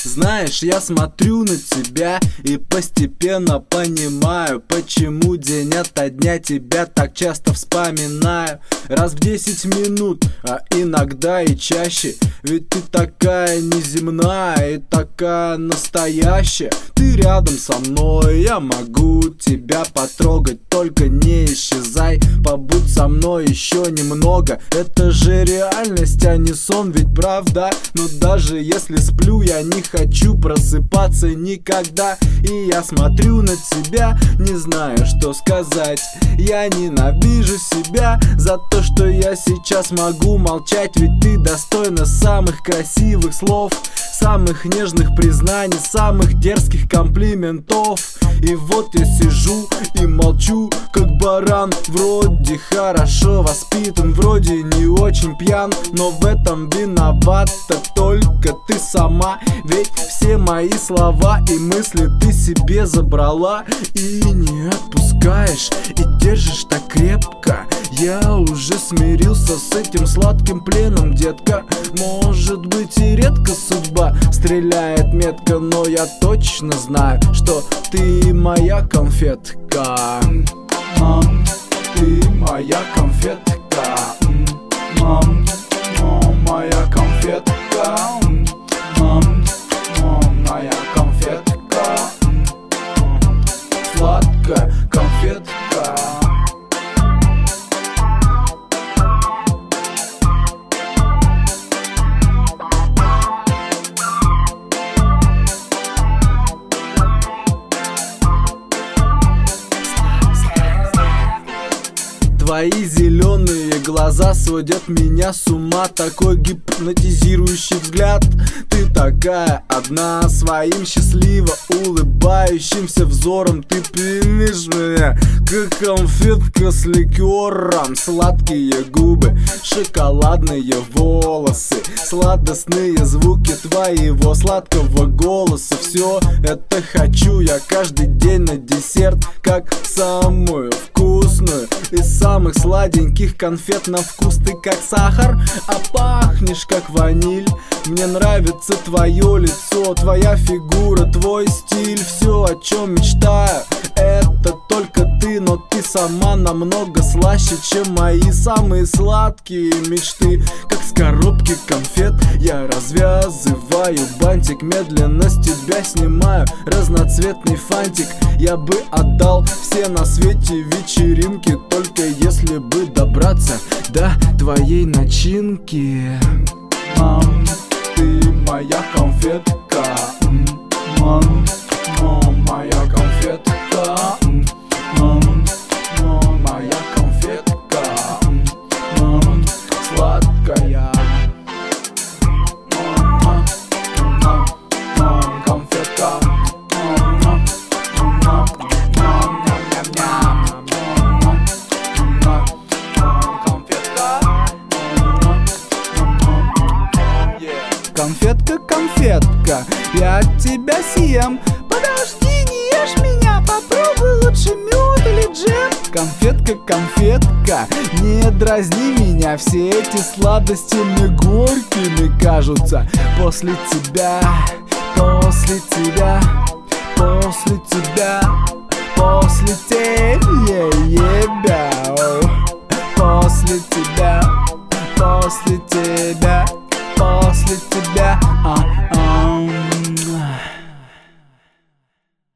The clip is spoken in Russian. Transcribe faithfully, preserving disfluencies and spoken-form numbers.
Знаешь, я смотрю на тебя и постепенно понимаю, почему день ото дня тебя так часто вспоминаю. Раз в десять минут, а иногда и чаще. Ведь ты такая неземная и такая настоящая. Ты рядом со мной, я могу тебя потрогать. Только не исчезай, побудь со мной еще немного. Это же реальность, а не сон, ведь правда? Но даже если сплю, я не хочу просыпаться никогда. И я смотрю на тебя, не знаю, что сказать. Я ненавижу себя за то, что я сейчас могу молчать. Ведь ты достойна самых красивых слов, самых нежных признаний, самых дерзких комплиментов. И вот я сижу и молчу, как баран. Вроде хорошо воспитан, вроде не очень пьян, но в этом виновата только ты сама. Ведь все мои слова и мысли ты себе забрала и не отпускаешь, и держишь так крепко. Я уже смирился с этим сладким пленом, детка. Может быть и редко судьба стреляет метко, но я точно знаю, что ты моя конфетка. Мам, ты моя конфетка. Мам, мам, моя конфетка. Мам, мам, моя конфетка. Сладкая конфетка. Твои зеленые глаза сводят меня с ума. Такой гипнотизирующий взгляд. Ты такая одна, своим счастливо улыбающимся взором ты пьянишь меня, как конфетка с ликером. Сладкие губы, шоколадные волосы, сладостные звуки твоего сладкого голоса. Все это хочу я каждый день на десерт, как самую вкусную из самых сладеньких конфет на вкус. Ты как сахар, а пахнешь как ваниль. Мне нравится твое лицо, твоя фигура, твой стиль. Все, о чем мечтаю, это только ты. Но ты сама намного слаще, чем мои самые сладкие мечты. Как с коробки конфет я развязываю бантик, медленно с тебя снимаю разноцветный фантик. Я бы отдал все на свете вечеринки, только если бы добраться до твоей начинки. Мам, ты моя конфетка. Мам, мам, моя конфетка. Мам, мам, моя конфетка. Мам, сладкая. Мам, мам, мам, конфетка. Мам, мам, мам, ням, ням, ням, ням. Мам, мам, конфетка. Конфетка, конфетка, я тебя съем. Подожди, не ешь меня, попробуй лучше мед или джем. Конфетка, конфетка, не дразни меня. Все эти сладости мне горькими кажутся. После тебя, после тебя, после тебя, после тебя, после тебя, после тебя, после тебя, а, а.